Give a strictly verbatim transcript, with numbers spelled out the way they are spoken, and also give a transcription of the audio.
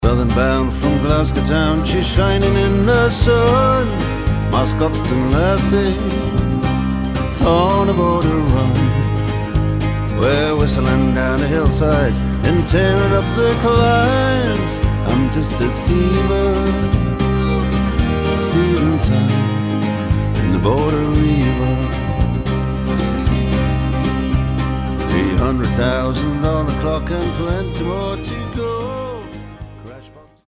Southern bound from Glasgow town, she's shining in the sun. My Scotstoun lassie on a border run. We're whistling down the hillsides and tearing up the climbs. I'm just a thiever, stealing time in the border river. Three hundred thousand on the clock and plenty more to